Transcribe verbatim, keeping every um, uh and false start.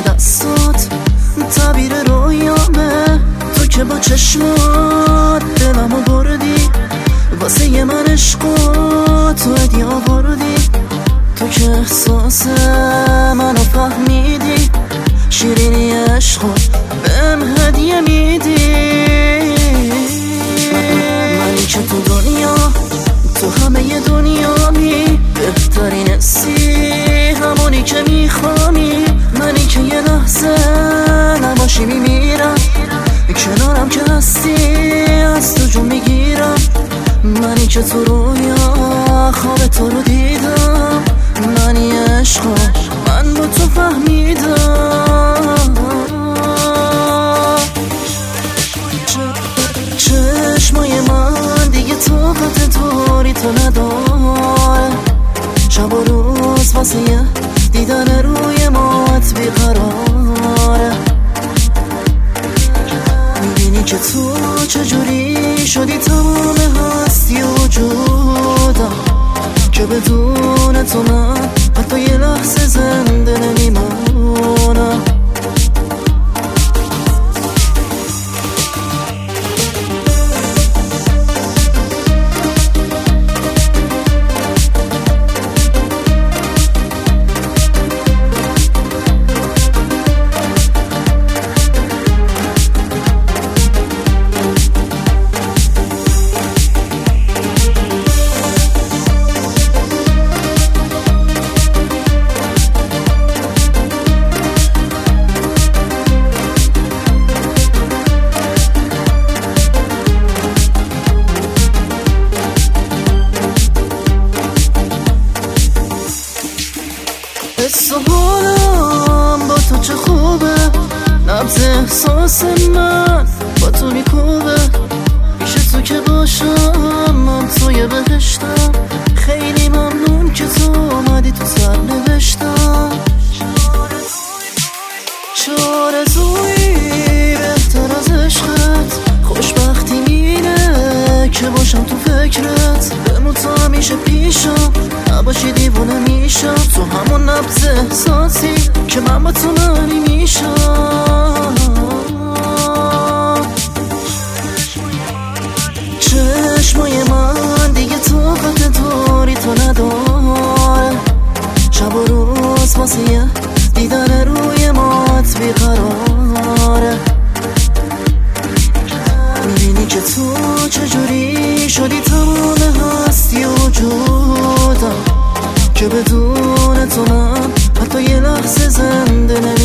دستات تعبیر رویامه. تو که با چشمات دلمو بردی، واسه یه من عشقات تو هدیه آوردی. تو که احساس منو فهمیدی، شیرینی عشقات بهم هدیه میدی. منی که تو دنیا، تو همه ی دنیامی، بهترین حسی همونی که میخوامی. منی که یه لحظه نباشی میمیرم، کنارم که هستی از تو جون میگیرم. منی که تو رویا خواب تو رو دیدم، منی عشقم من با تو فهمیدم. چشمای من دیگه طاقت دوری تو نداره، شب و روز واسه یه دیدن روی مات بیقراره. میبینی که تو چجوری شدی تمام هستی وجودم، که بدون تو من حتی یه لحظه زنده نمیمونم. حس و حالم با تو چه خوبه، نبض احساس من با تو میکوبه. پیش تو که باشم من توی بهشتم، خیلی ممنون که تو اومدی تو سر نوشتم. چه آرزویی بهتر از عشقت، خوشبختی مینه که باشم تو فکرت. بمون تو همیشه پیشم، نباشی دیوونه میشم. تو همون نبض احساسی که من با تو معنی میشم. چشمای من دیگه طاقت دوری تو نداره، شب و روز واسه یه دیدن روی مات بیقراره. میبینی که تو چجوری شدی تمام هستی وجودم، که بدون تو من حتی یه لحظه زنده نمی